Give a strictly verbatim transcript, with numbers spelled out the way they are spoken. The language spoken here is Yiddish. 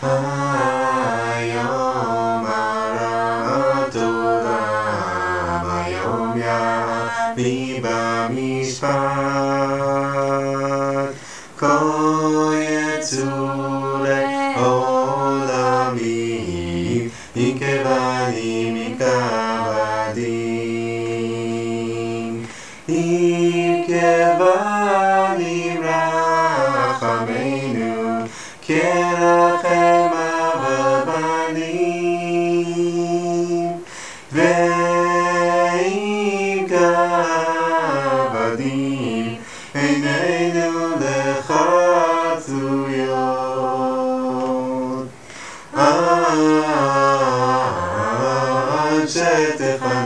היום הרע תודה ביום יביא במשפט כה יצורי עולמי יקבנים יקבדים יקבנים רחמנו כרחם אב בנים ויקבדים עינינו לחצויות עד שתחנך